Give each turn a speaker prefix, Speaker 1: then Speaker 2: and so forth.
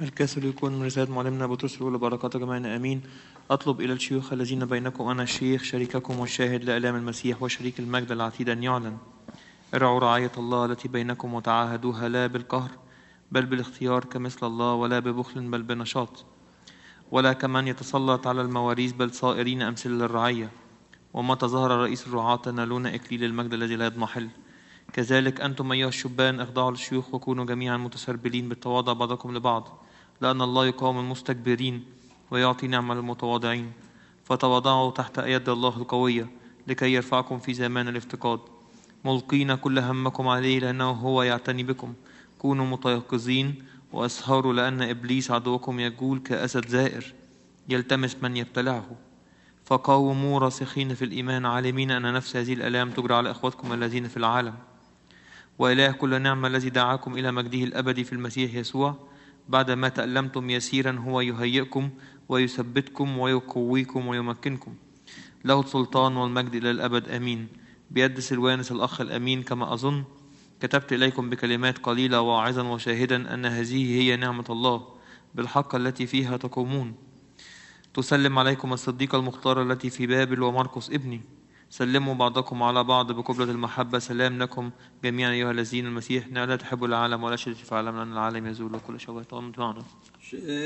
Speaker 1: الكسر يكون من رسالة معلمنا بطرس الأولى بركاته جميعنا آمين. أطلب إلى الشيوخ الذين بينكم أنا الشيخ شريككم والشاهد لآلام المسيح وشريك المجد العتيد أن يعلن. ارعوا رعاية الله التي بينكم وتعاهدوها لا بالقهر بل بالاختيار كمثل الله، ولا ببخل بل بنشاط، ولا كمن يتسلط على المواريث بل صائرين أمثلة للرعية. ومتى ظهر رئيس الرعاة تنالون إكليل المجد الذي لا يضمحل. كذلك أنتم أيها الشبان اخضعوا للشيوخ وكونوا جميعا متسربلين بالتواضع بعضكم لبعض، لأن الله يقاوم المستكبرين ويعطي نعمة للمتواضعين. فتواضعوا تحت يد الله القوية لكي يرفعكم في زمان الافتقاد، ملقين كل همكم عليه لأنه هو يعتني بكم. كونوا متيقظين وأسهروا، لأن إبليس عدوكم يجول كأسد زائر يلتمس من يبتلعه. فقاوموا راسخين في الإيمان، عالمين أن نفس هذه الآلام تجرى على إخوتكم الذين في العالم. وإله كل نعمة الذي دعاكم إلى مجده الأبدي في المسيح يسوع بعدما تألمتم يسيرا هو يهيئكم ويثبتكم ويقويكم ويمكنكم. له السلطان والمجد إلى الأبد آمين. بيد سلوانس الأخ الأمين كما أظن كتبت إليكم بكلمات قليلة واعظا وشاهدا أن هذه هي نعمة الله بالحق التي فيها تقومون. تسلم عليكم الصديقة المختارة التي في بابل ومرقس ابني. سلموا بعضكم على بعض بقبلة المحبة. سلام لكم جميعا أيها الذين المسيح لا تحبوا العالم ولا شيء في العالم، لأن العالم يزول وكل شيء. معنا